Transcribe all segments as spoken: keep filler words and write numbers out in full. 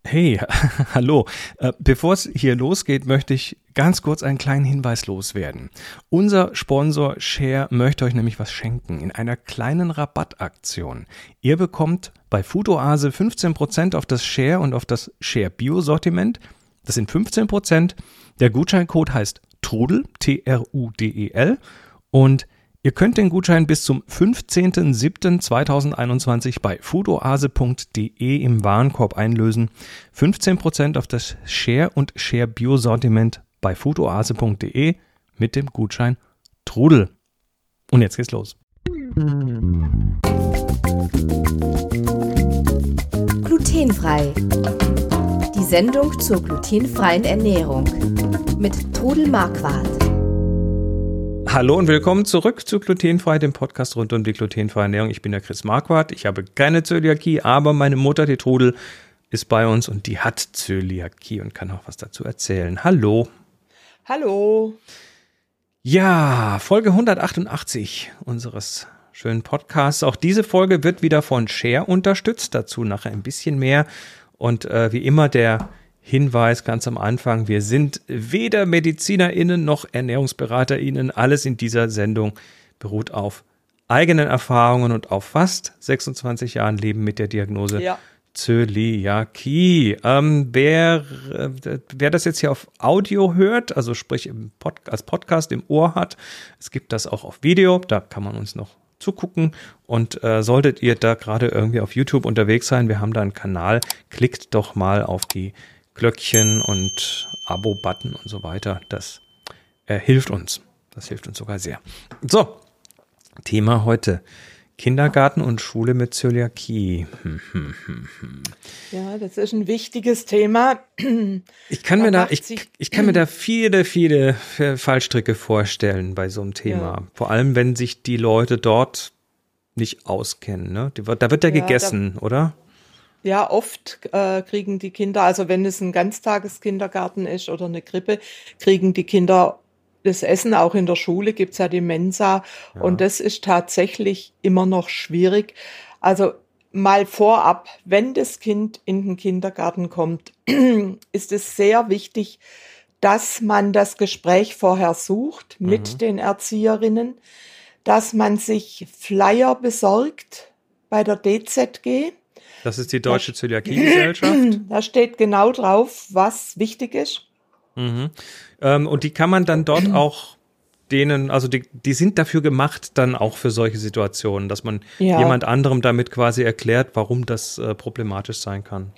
Hey, hallo. Äh, Bevor es hier losgeht, möchte ich ganz kurz einen kleinen Hinweis loswerden. Unser Sponsor Share möchte euch nämlich was schenken in einer kleinen Rabattaktion. Ihr bekommt bei Foodoase fünfzehn Prozent auf das Share und auf das Share Bio-Sortiment. Das sind fünfzehn Prozent. Der Gutscheincode heißt Trudel, T R U D E L. Und ihr könnt den Gutschein bis zum fünfzehnten siebten zweitausendeinundzwanzig bei foodoase punkt de im Warenkorb einlösen. fünfzehn Prozent auf das Share und Share Bio Sortiment bei foodoase punkt de mit dem Gutschein Trudel. Und jetzt geht's los. Glutenfrei. Die Sendung zur glutenfreien Ernährung mit Trudel Marquardt. Hallo und willkommen zurück zu Glutenfrei, dem Podcast rund um die glutenfreie Ernährung. Ich bin der Chris Marquardt, ich habe keine Zöliakie, aber meine Mutter, die Trudel, ist bei uns und die hat Zöliakie und kann auch was dazu erzählen. Hallo. Hallo. Ja, Folge hundertachtundachtzig unseres schönen Podcasts. Auch diese Folge wird wieder von Share unterstützt, dazu nachher ein bisschen mehr. Und äh, wie immer der Hinweis ganz am Anfang, wir sind weder MedizinerInnen noch ErnährungsberaterInnen. Alles in dieser Sendung beruht auf eigenen Erfahrungen und auf fast sechsundzwanzig Jahren Leben mit der Diagnose ja. Zöliakie. Ähm, wer, äh, wer das jetzt hier auf Audio hört, also sprich im Pod- als Podcast im Ohr hat, es gibt das auch auf Video, da kann man uns noch zugucken und äh, solltet ihr da gerade irgendwie auf YouTube unterwegs sein, wir haben da einen Kanal, klickt doch mal auf die Glöckchen und Abo-Button und so weiter. Das äh, hilft uns. Das hilft uns sogar sehr. So, Thema heute. Kindergarten und Schule mit Zöliakie. Hm, hm, hm, hm. Ja, das ist ein wichtiges Thema. Ich kann, mir da, ich, ich kann mir da viele, viele Fallstricke vorstellen bei so einem Thema. Ja. Vor allem, wenn sich die Leute dort nicht auskennen. Ne? Da wird ja, ja gegessen, da, oder? Ja, oft äh, kriegen die Kinder, also wenn es ein Ganztageskindergarten ist oder eine Krippe, kriegen die Kinder das Essen. Auch in der Schule gibt's ja die Mensa. Ja. Und das ist tatsächlich immer noch schwierig. Also mal vorab, wenn das Kind in den Kindergarten kommt, ist es sehr wichtig, dass man das Gespräch vorher sucht mit mhm. den Erzieherinnen, dass man sich Flyer besorgt bei der D Z G. Das ist die Deutsche da, Zöliakie-Gesellschaft. Da steht genau drauf, was wichtig ist. Mhm. Ähm, und die kann man dann dort auch denen, also die, die sind dafür gemacht, dann auch für solche Situationen, dass man ja. jemand anderem damit quasi erklärt, warum das äh, problematisch sein kann.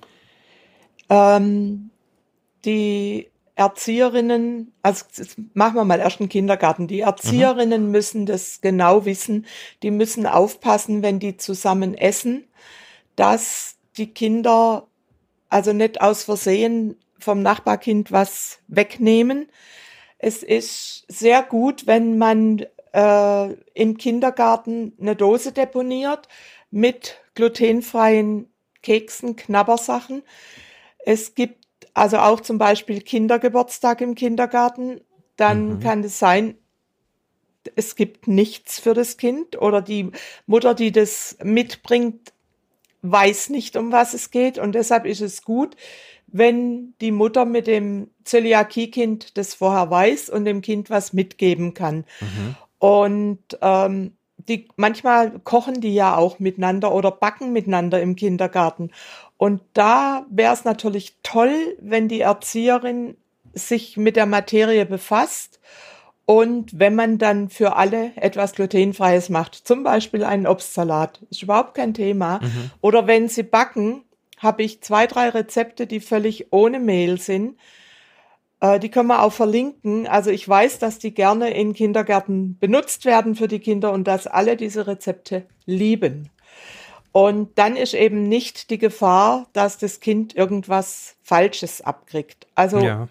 Ähm, die Erzieherinnen, also machen wir mal erst einen Kindergarten, die Erzieherinnen mhm. müssen das genau wissen, die müssen aufpassen, wenn die zusammen essen, dass die Kinder also nicht aus Versehen vom Nachbarkind was wegnehmen. Es ist sehr gut, wenn man äh, im Kindergarten eine Dose deponiert mit glutenfreien Keksen, Knabbersachen. Es gibt also auch zum Beispiel Kindergeburtstag im Kindergarten. Dann mhm. kann es sein, es gibt nichts für das Kind oder die Mutter, die das mitbringt, weiß nicht, um was es geht, und deshalb ist es gut, wenn die Mutter mit dem Zöliakie-Kind das vorher weiß und dem Kind was mitgeben kann. Mhm. Und ähm, die manchmal kochen die ja auch miteinander oder backen miteinander im Kindergarten. Und da wäre es natürlich toll, wenn die Erzieherin sich mit der Materie befasst. Und wenn man dann für alle etwas Glutenfreies macht, zum Beispiel einen Obstsalat, ist überhaupt kein Thema. Mhm. Oder wenn sie backen, habe ich zwei, drei Rezepte, die völlig ohne Mehl sind. Äh, die können wir auch verlinken. Also ich weiß, dass die gerne in Kindergärten benutzt werden für die Kinder und dass alle diese Rezepte lieben. Und dann ist eben nicht die Gefahr, dass das Kind irgendwas Falsches abkriegt. Also ja.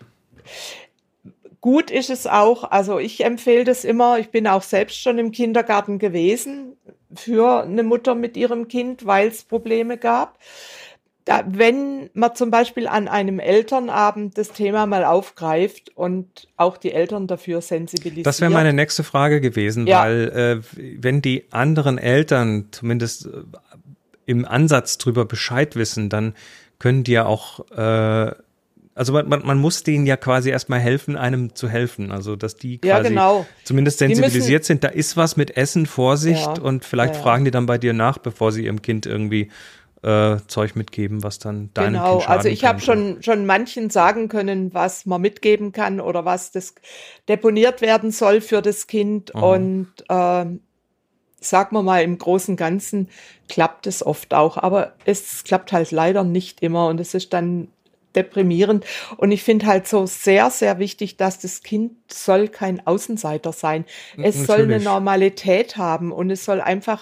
Gut ist es auch, also ich empfehle das immer, ich bin auch selbst schon im Kindergarten gewesen für eine Mutter mit ihrem Kind, weil es Probleme gab. Da, wenn man zum Beispiel an einem Elternabend das Thema mal aufgreift und auch die Eltern dafür sensibilisiert. Das wäre meine nächste Frage gewesen, ja. weil äh, wenn die anderen Eltern zumindest äh, im Ansatz drüber Bescheid wissen, dann können die ja auch, äh, also man, man, man muss denen ja quasi erstmal helfen, einem zu helfen. Also dass die quasi ja, genau. zumindest sensibilisiert sind, da ist was mit Essen, Vorsicht Ja, und vielleicht ja, ja. fragen die dann bei dir nach, bevor sie ihrem Kind irgendwie äh, Zeug mitgeben, was dann deinem Genau, Kind schaden also ich habe könnte. schon, schon manchen sagen können, was man mitgeben kann oder was das deponiert werden soll für das Kind. Aha. Und ähm, sagen wir mal, im Großen und Ganzen klappt es oft auch, aber es klappt halt leider nicht immer und es ist dann deprimierend. Und ich finde halt so sehr, sehr wichtig, dass das Kind soll kein Außenseiter sein. Es N- soll eine natürlich. Normalität haben und es soll einfach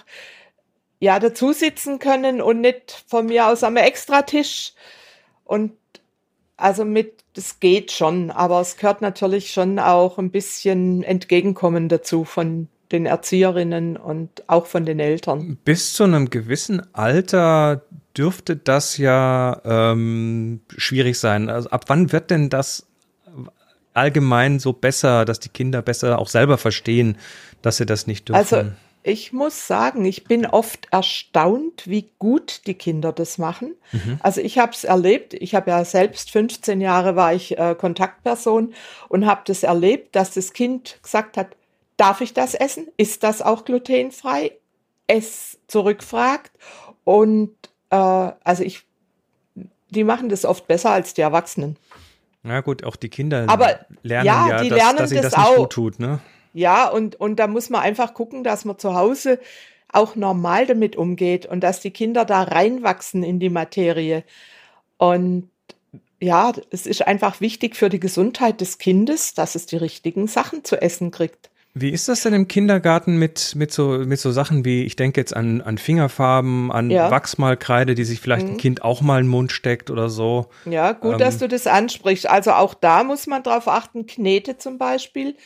ja dazu sitzen können und nicht von mir aus am Extratisch. Und also mit, das geht schon, aber es gehört natürlich schon auch ein bisschen Entgegenkommen dazu von den Erzieherinnen und auch von den Eltern. Bis zu einem gewissen Alter dürfte das ja ähm, schwierig sein. Also ab wann wird denn das allgemein so besser, dass die Kinder besser auch selber verstehen, dass sie das nicht dürfen? Also ich muss sagen, ich bin oft erstaunt, wie gut die Kinder das machen. Mhm. Also ich habe es erlebt, ich habe ja selbst fünfzehn Jahre war ich äh, Kontaktperson und habe das erlebt, dass das Kind gesagt hat, darf ich das essen? Ist das auch glutenfrei? Es zurückfragt und äh, also ich, die machen das oft besser als die Erwachsenen. Na gut, auch die Kinder Aber lernen ja, ja, die dass, lernen dass ihnen das das nicht auch. gut tut, ne? Ja, und, und da muss man einfach gucken, dass man zu Hause auch normal damit umgeht und dass die Kinder da reinwachsen in die Materie. Und ja, es ist einfach wichtig für die Gesundheit des Kindes, dass es die richtigen Sachen zu essen kriegt. Wie ist das denn im Kindergarten mit, mit, so, mit so Sachen wie, ich denke jetzt an, an Fingerfarben, an Ja. Wachsmalkreide, die sich vielleicht ein Mhm. Kind auch mal in den Mund steckt oder so? Ja, gut, Ähm. dass du das ansprichst. Also auch da muss man drauf achten, Knete zum Beispiel.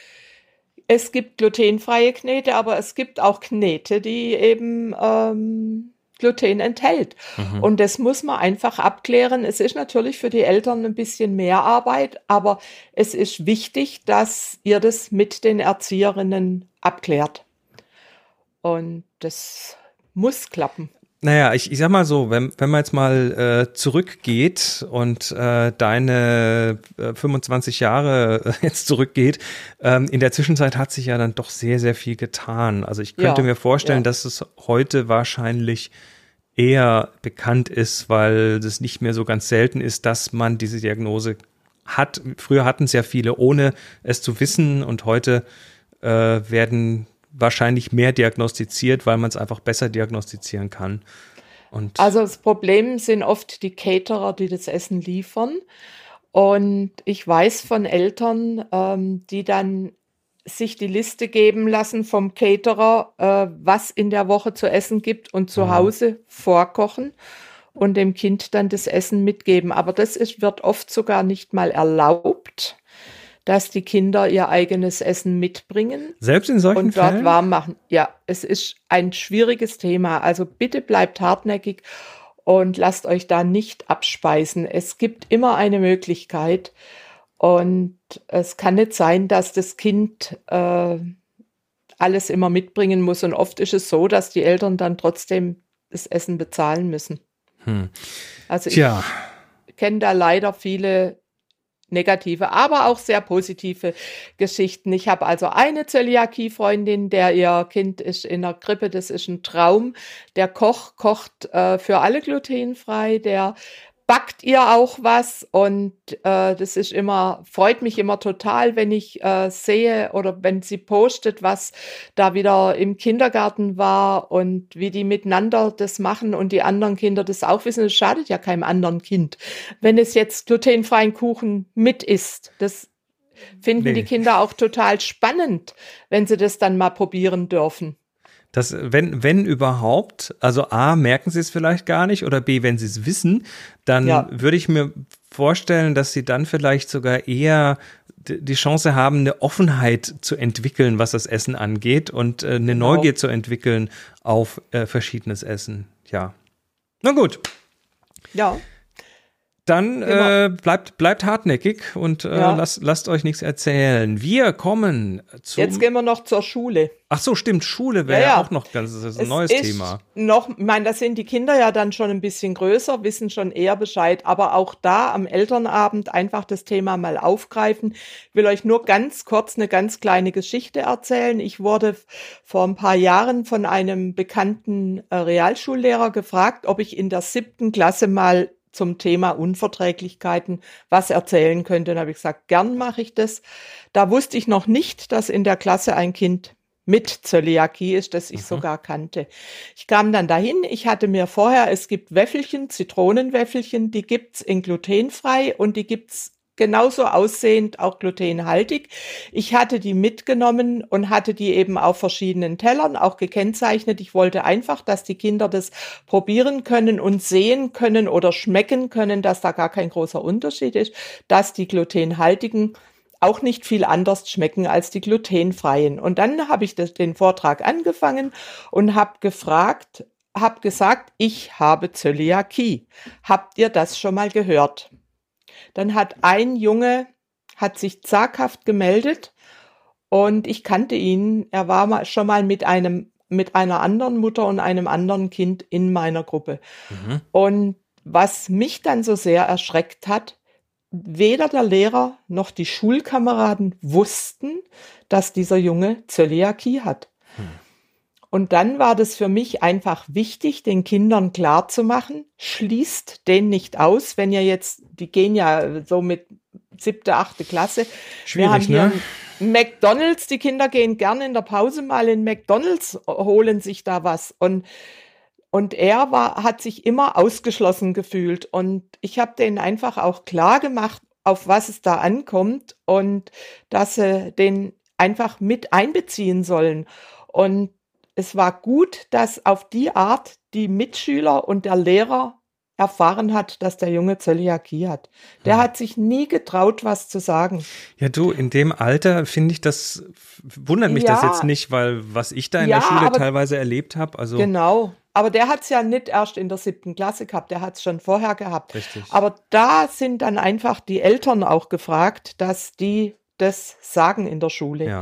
Es gibt glutenfreie Knete, aber es gibt auch Knete, die eben ähm, Gluten enthält. Mhm. Und das muss man einfach abklären. Es ist natürlich für die Eltern ein bisschen mehr Arbeit, aber es ist wichtig, dass ihr das mit den Erzieherinnen abklärt. Und das muss klappen. Naja, ich, ich sag mal so, wenn, wenn man jetzt mal äh, zurückgeht und äh, deine äh, fünfundzwanzig Jahre äh, jetzt zurückgeht, ähm, in der Zwischenzeit hat sich ja dann doch sehr, sehr viel getan. Also ich könnte Ja, mir vorstellen, ja. dass es heute wahrscheinlich eher bekannt ist, weil es nicht mehr so ganz selten ist, dass man diese Diagnose hat. Früher hatten es ja viele, ohne es zu wissen, und heute äh, werden wahrscheinlich mehr diagnostiziert, weil man es einfach besser diagnostizieren kann. Und Also das Problem sind oft die Caterer, die das Essen liefern. Und ich weiß von Eltern, ähm, die dann sich die Liste geben lassen vom Caterer, äh, was in der Woche zu essen gibt und zu Mhm. Hause vorkochen und dem Kind dann das Essen mitgeben. Aber das ist, wird oft sogar nicht mal erlaubt, dass die Kinder ihr eigenes Essen mitbringen selbst in solchen und dort Fällen? warm machen. Ja, es ist ein schwieriges Thema. Also bitte bleibt hartnäckig und lasst euch da nicht abspeisen. Es gibt immer eine Möglichkeit und es kann nicht sein, dass das Kind äh, alles immer mitbringen muss. Und oft ist es so, dass die Eltern dann trotzdem das Essen bezahlen müssen. Hm. Also ich Tja, kenne da leider viele negative, aber auch sehr positive Geschichten. Ich habe also eine Zöliakie-Freundin, der ihr Kind ist in der Krippe, das ist ein Traum. Der Koch kocht äh, für alle glutenfrei, der backt ihr auch was und äh, das ist immer, freut mich immer total, wenn ich äh, sehe oder wenn sie postet, was da wieder im Kindergarten war und wie die miteinander das machen und die anderen Kinder das auch wissen. Es schadet ja keinem anderen Kind, wenn es jetzt glutenfreien Kuchen mit isst. Das finden Nee. die Kinder auch total spannend, wenn sie das dann mal probieren dürfen. das, wenn, wenn überhaupt, also A, merken sie es vielleicht gar nicht, oder B, wenn sie es wissen, dann Ja. würde ich mir vorstellen, dass sie dann vielleicht sogar eher d- die Chance haben, eine Offenheit zu entwickeln, was das Essen angeht, und äh, eine Genau. Neugier zu entwickeln auf äh, verschiedenes Essen. Ja. Na gut. Ja. dann äh, bleibt, bleibt hartnäckig und äh, ja. lasst, lasst euch nichts erzählen. Wir kommen zum... Jetzt gehen wir noch zur Schule. Ach so, stimmt, Schule wäre ja, ja auch noch ganz, das ist ein es neues ist Thema. Noch, ich meine, da sind die Kinder ja dann schon ein bisschen größer, wissen schon eher Bescheid, aber auch da am Elternabend einfach das Thema mal aufgreifen. Ich will euch nur ganz kurz eine ganz kleine Geschichte erzählen. Ich wurde vor ein paar Jahren von einem bekannten äh, Realschullehrer gefragt, ob ich in der siebten Klasse mal zum Thema Unverträglichkeiten was erzählen könnte. Dann habe ich gesagt, gern mache ich das. Da wusste ich noch nicht, dass in der Klasse ein Kind mit Zöliakie ist, das ich mhm. sogar kannte. Ich kam dann dahin, ich hatte mir vorher, es gibt Wäffelchen, Zitronenwäffelchen, die gibt's in glutenfrei und die gibt's genauso aussehend, auch glutenhaltig. Ich hatte die mitgenommen und hatte die eben auf verschiedenen Tellern auch gekennzeichnet. Ich wollte einfach, dass die Kinder das probieren können und sehen können oder schmecken können, dass da gar kein großer Unterschied ist, dass die glutenhaltigen auch nicht viel anders schmecken als die glutenfreien. Und dann habe ich das, den Vortrag angefangen und habe gefragt, habe gesagt, ich habe Zöliakie. Habt ihr das schon mal gehört? Dann hat ein Junge, hat sich zaghaft gemeldet und ich kannte ihn. Er war mal, schon mal mit einem, mit einer anderen Mutter und einem anderen Kind in meiner Gruppe. Mhm. Und was mich dann so sehr erschreckt hat, weder der Lehrer noch die Schulkameraden wussten, dass dieser Junge Zöliakie hat. Mhm. Und dann war das für mich einfach wichtig, den Kindern klarzumachen, schließt den nicht aus, wenn ihr jetzt, die gehen ja so mit siebte, achte Klasse. Schwierig, Wir haben ne? hier McDonald's, die Kinder gehen gerne in der Pause mal in McDonald's, holen sich da was. Und, und er war, hat sich immer ausgeschlossen gefühlt. Und ich habe denen einfach auch klar gemacht, auf was es da ankommt und dass sie den einfach mit einbeziehen sollen. Und es war gut, dass auf die Art die Mitschüler und der Lehrer erfahren hat, dass der Junge Zöliakie hat. Der hm. hat sich nie getraut, was zu sagen. Ja, du, in dem Alter finde ich das, wundert mich ja, das jetzt nicht, weil was ich da in ja, der Schule teilweise erlebt habe, also. Genau. Aber der hat es ja nicht erst in der siebten Klasse gehabt, der hat es schon vorher gehabt. Richtig. Aber da sind dann einfach die Eltern auch gefragt, dass die das sagen in der Schule. Ja.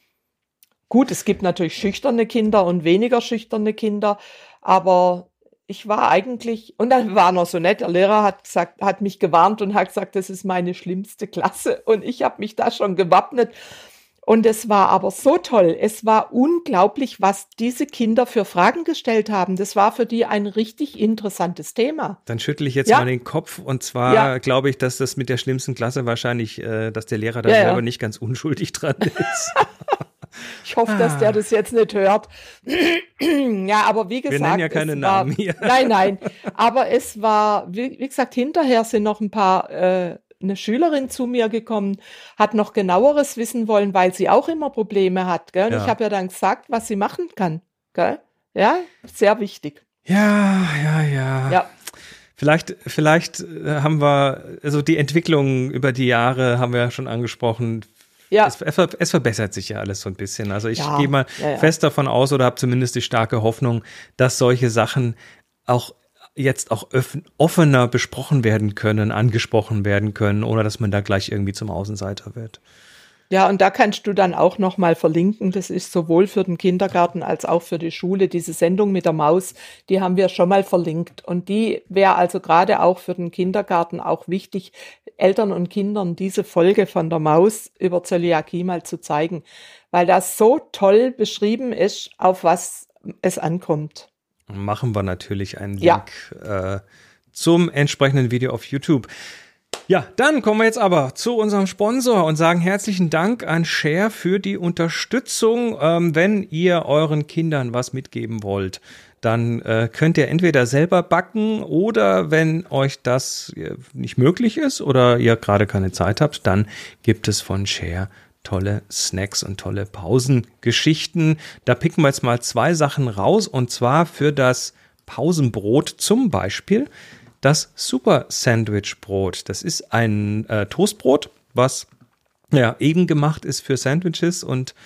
Gut, es gibt natürlich schüchterne Kinder und weniger schüchterne Kinder, aber ich war eigentlich, und dann war noch so nett, der Lehrer hat gesagt, hat mich gewarnt und hat gesagt, das ist meine schlimmste Klasse und ich habe mich da schon gewappnet und es war aber so toll, es war unglaublich, was diese Kinder für Fragen gestellt haben, das war für die ein richtig interessantes Thema. Dann schüttle ich jetzt ja. mal den Kopf und zwar ja. glaube ich, dass das mit der schlimmsten Klasse wahrscheinlich, äh, dass der Lehrer da ja, selber ja. nicht ganz unschuldig dran ist. Ich hoffe, dass der das jetzt nicht hört. Ja, aber wie gesagt. Wir nennen ja keine war, Namen hier. Nein, nein. Aber es war, wie, wie gesagt, hinterher sind noch ein paar, äh, eine Schülerin zu mir gekommen, hat noch genaueres wissen wollen, weil sie auch immer Probleme hat. Gell? Und ja. ich habe ja dann gesagt, was sie machen kann. Gell? Ja, sehr wichtig. Ja, ja, ja. Ja. Vielleicht, vielleicht haben wir, also die Entwicklung über die Jahre haben wir ja schon angesprochen. Ja. Es, es verbessert sich ja alles so ein bisschen. Also ich ja, gehe mal ja, ja. fest davon aus oder habe zumindest die starke Hoffnung, dass solche Sachen auch jetzt auch offener besprochen werden können, angesprochen werden können, ohne dass man da gleich irgendwie zum Außenseiter wird. Ja, und da kannst du dann auch noch mal verlinken. Das ist sowohl für den Kindergarten als auch für die Schule. Diese Sendung mit der Maus, die haben wir schon mal verlinkt. Und die wäre also gerade auch für den Kindergarten auch wichtig, Eltern und Kindern diese Folge von der Maus über Zöliakie mal zu zeigen, weil das so toll beschrieben ist, auf was es ankommt. Machen wir natürlich einen Link ja. äh, zum entsprechenden Video auf YouTube. Ja, dann kommen wir jetzt aber zu unserem Sponsor und sagen herzlichen Dank an Share für die Unterstützung. Ähm, wenn ihr euren Kindern was mitgeben wollt, dann äh, könnt ihr entweder selber backen oder wenn euch das nicht möglich ist oder ihr gerade keine Zeit habt, dann gibt es von Share tolle Snacks und tolle Pausengeschichten. Da picken wir jetzt mal zwei Sachen raus und zwar für das Pausenbrot zum Beispiel das Super Sandwich Brot. Das ist ein äh, Toastbrot, was ja eben gemacht ist für Sandwiches und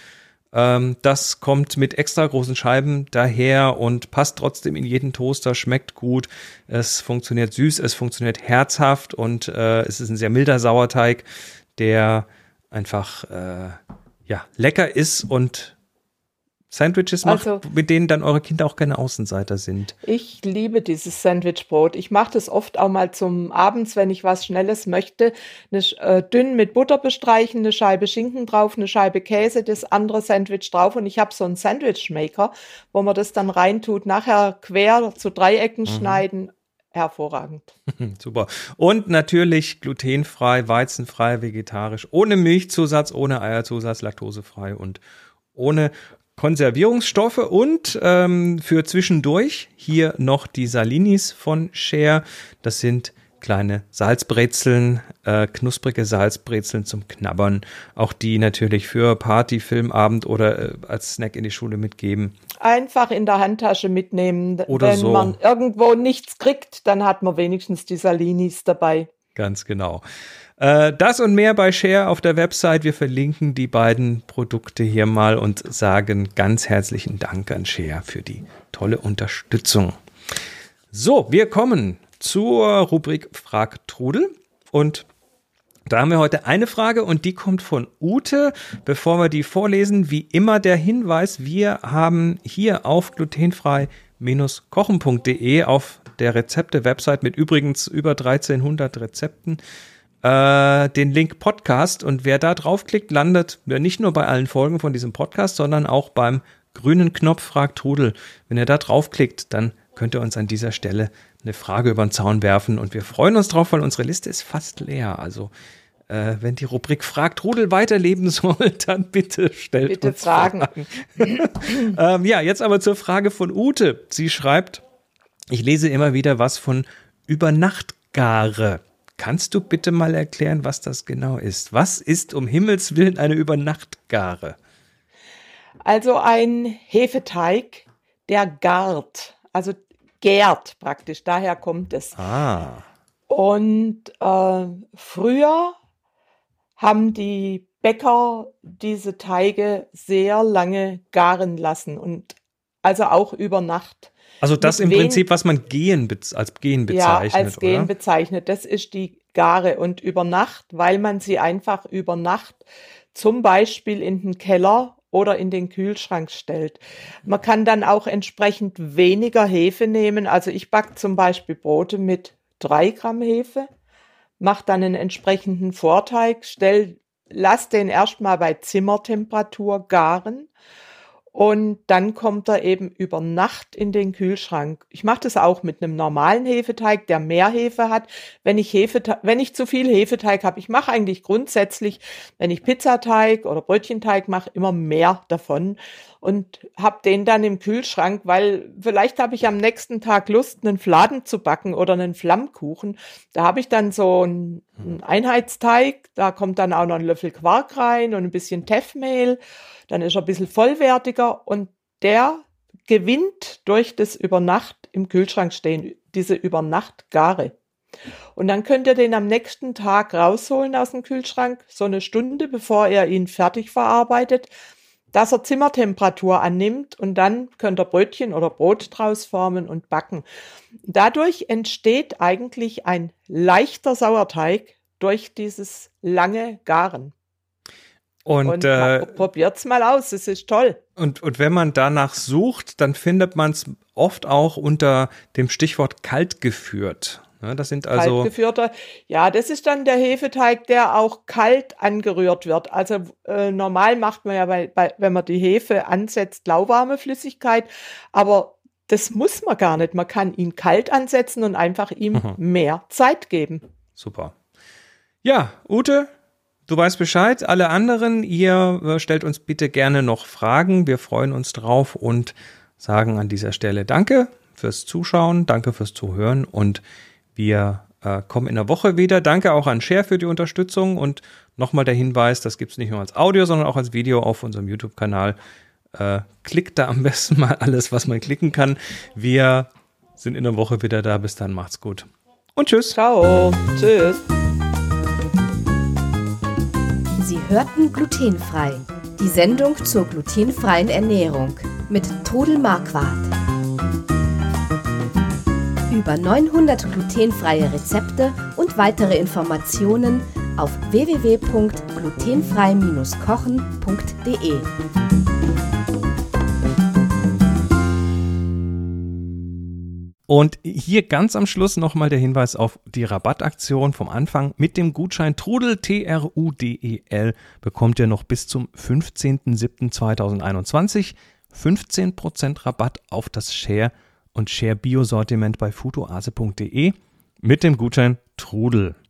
Ähm, das kommt mit extra großen Scheiben daher und passt trotzdem in jeden Toaster, schmeckt gut. Es funktioniert süß, es funktioniert herzhaft und äh, es ist ein sehr milder Sauerteig, der einfach äh, ja, lecker ist und Sandwiches macht, Also, mit denen dann eure Kinder auch keine Außenseiter sind. ich liebe dieses Sandwichbrot. Ich mache das oft auch mal zum Abends, wenn ich was Schnelles möchte. Eine, Sch- äh, dünn mit Butter bestreichen, eine Scheibe Schinken drauf, eine Scheibe Käse, das andere Sandwich drauf. Und ich habe so einen Sandwichmaker, wo man das dann reintut. Nachher quer zu Dreiecken schneiden. Hervorragend. Super. Und natürlich glutenfrei, weizenfrei, vegetarisch, ohne Milchzusatz, ohne Eierzusatz, laktosefrei und ohne Konservierungsstoffe. Und ähm, für zwischendurch hier noch die Salinis von Share. Das sind kleine Salzbrezeln, äh, knusprige Salzbrezeln zum Knabbern. Auch die natürlich für Party, Filmabend oder äh, als Snack in die Schule mitgeben. Einfach in der Handtasche mitnehmen. Oder Wenn so. man irgendwo nichts kriegt, dann hat man wenigstens die Salinis dabei. Ganz genau. Äh, das und mehr bei Share auf der Website. Wir verlinken die beiden Produkte hier mal und sagen ganz herzlichen Dank an Share für die tolle Unterstützung. So, wir kommen zur Rubrik Frag Trudel und da haben wir heute eine Frage und die kommt von Ute. Bevor wir die vorlesen, wie immer der Hinweis, wir haben hier auf glutenfrei kochen punkt de auf der Rezepte-Website mit übrigens über dreizehnhundert Rezepten äh, den Link Podcast und wer da draufklickt, landet ja, nicht nur bei allen Folgen von diesem Podcast, sondern auch beim grünen Knopf Frag Trudel. Wenn ihr da draufklickt, dann könnt ihr uns an dieser Stelle eine Frage über den Zaun werfen und wir freuen uns drauf, weil unsere Liste ist fast leer. Also äh, wenn die Rubrik Frag Trudel weiterleben soll, dann bitte stellt Bitte uns Fragen. Fragen. ähm, ja, jetzt aber zur Frage von Ute. Sie schreibt, ich lese immer wieder was von Übernachtgare. Kannst du bitte mal erklären, was das genau ist? Was ist um Himmels Willen eine Übernachtgare? Also ein Hefeteig, der gart, also gärt praktisch, daher kommt es. Ah. Und äh, früher haben die Bäcker diese Teige sehr lange garen lassen und also auch über Nacht. Also das Mit im wen- Prinzip, was man gehen bez- als Gehen bezeichnet, ja, als Gen oder? bezeichnet. Das ist die Gare und über Nacht, weil man sie einfach über Nacht zum Beispiel in den Keller oder in den Kühlschrank stellt. Man kann dann auch entsprechend weniger Hefe nehmen. Also ich backe zum Beispiel Brote mit drei Gramm Hefe, mache dann einen entsprechenden Vorteig, stell, lass den erstmal bei Zimmertemperatur garen. Und dann kommt er eben über Nacht in den Kühlschrank. Ich mache das auch mit einem normalen Hefeteig, der mehr Hefe hat. Wenn ich Hefeteig, wenn ich zu viel Hefeteig habe, ich mache eigentlich grundsätzlich, wenn ich Pizzateig oder Brötchenteig mache, immer mehr davon und habe den dann im Kühlschrank, weil vielleicht habe ich am nächsten Tag Lust, einen Fladen zu backen oder einen Flammkuchen. Da habe ich dann so einen, einen Einheitsteig, da kommt dann auch noch ein Löffel Quark rein und ein bisschen Teffmehl. Dann ist er ein bisschen vollwertiger und der gewinnt durch das über Nacht im Kühlschrank stehen, diese über Nacht Gare. Und dann könnt ihr den am nächsten Tag rausholen aus dem Kühlschrank, so eine Stunde, bevor ihr ihn fertig verarbeitet, dass er Zimmertemperatur annimmt und dann könnt ihr Brötchen oder Brot draus formen und backen. Dadurch entsteht eigentlich ein leichter Sauerteig durch dieses lange Garen. Und, Und äh, probiert's mal aus, es ist toll. und, und wenn man danach sucht, dann findet man es oft auch unter dem Stichwort kalt geführt. Ja, das sind also Kaltgeführter, ja, das ist dann der Hefeteig, der auch kalt angerührt wird. Also äh, normal macht man ja, bei, bei, wenn man die Hefe ansetzt, lauwarme Flüssigkeit, aber das muss man gar nicht. Man kann ihn kalt ansetzen und einfach ihm Mhm. mehr Zeit geben. super. Ja, Ute, du weißt Bescheid. Alle anderen, ihr äh, stellt uns bitte gerne noch Fragen. Wir freuen uns drauf und sagen an dieser Stelle Danke fürs Zuschauen, danke fürs Zuhören und wir äh, kommen in der Woche wieder. Danke auch an Share für die Unterstützung und nochmal der Hinweis, das gibt es nicht nur als Audio, sondern auch als Video auf unserem YouTube-Kanal. Äh, klickt da am besten mal alles, was man klicken kann. Wir sind in der Woche wieder da. Bis dann, macht's gut. Und tschüss. Ciao, tschüss. Sie hörten glutenfrei. Die Sendung zur glutenfreien Ernährung mit Trudel Marquardt. Über neunhundert glutenfreie Rezepte und weitere Informationen auf w w w punkt glutenfrei Bindestrich kochen punkt d e. Und hier ganz am Schluss nochmal der Hinweis auf die Rabattaktion vom Anfang. Mit dem Gutschein Trudel, T R U D E L, bekommt ihr noch bis zum fünfzehnten siebten zweitausendeinundzwanzig fünfzehn Prozent Rabatt auf das Share und Share Bio Sortiment bei foodoase punkt de mit dem Gutschein Trudel.